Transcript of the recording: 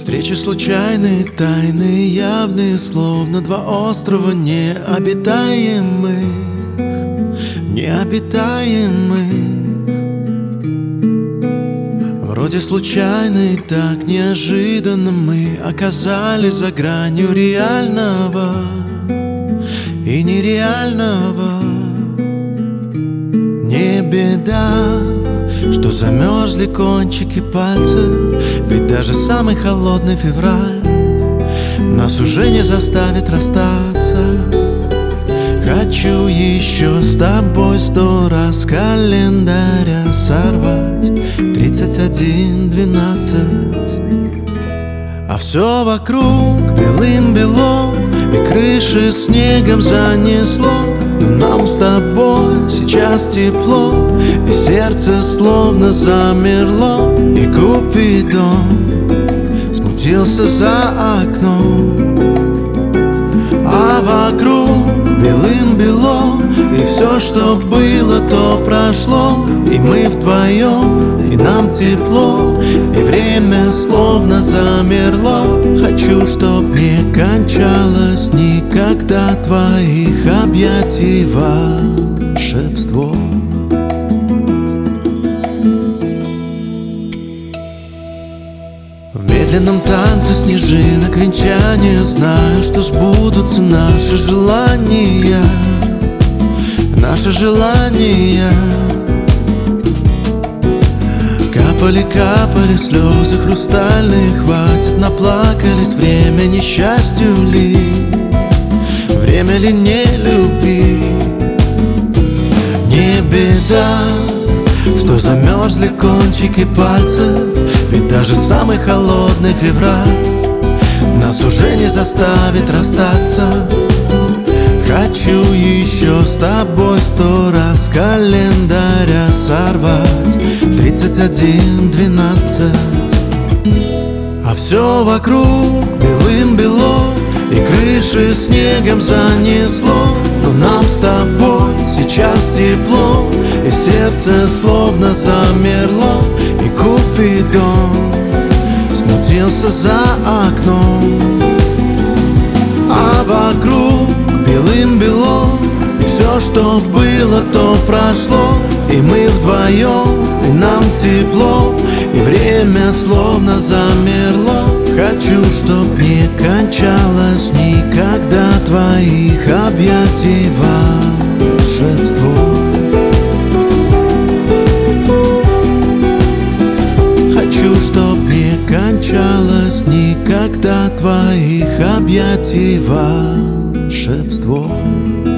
Встречи случайные, тайные, явные, словно два острова необитаемых, необитаемых. Вроде случайно и так неожиданно мы оказались за гранью реального и нереального. Не беда, что замерзли кончики пальцев, ведь даже самый холодный февраль нас уже не заставит расстаться. Хочу еще с тобой 100 раз календаря сорвать 31-12. А все вокруг белым-бело, и крыши снегом занесло. Но нам с тобой сейчас тепло, и сердце словно замерло. И Купидон смутился за окном, а вокруг белым-бело, и все, что было, то прошло. И мы вдвоем, и нам тепло, и время словно замерло. Хочу, чтоб не кончалось никогда твоих объятий волшебство. В медленном танце снежинок венчания знаю, что сбудутся наши желания, наши желания. Капали слезы хрустальные, хватит, наплакались. Время несчастью ли, время ли не любви? Не беда, что замерзли кончики пальцев, ведь даже самый холодный февраль нас уже не заставит расстаться. Хочу еще с тобой 100 раз календаря сорвать 31-12. А все вокруг белым-бело, и крыши снегом занесло. Но нам с тобой сейчас тепло, и сердце словно замерло. И Купидон смутился за окном, а вокруг белым-бело, и все, что было, то прошло. И мы вдвоем, и нам тепло, и время словно замерло. Хочу, чтоб не кончалось никогда твоих объятий волшебство. Хочу, чтоб не кончалось никогда твоих объятий волшебство.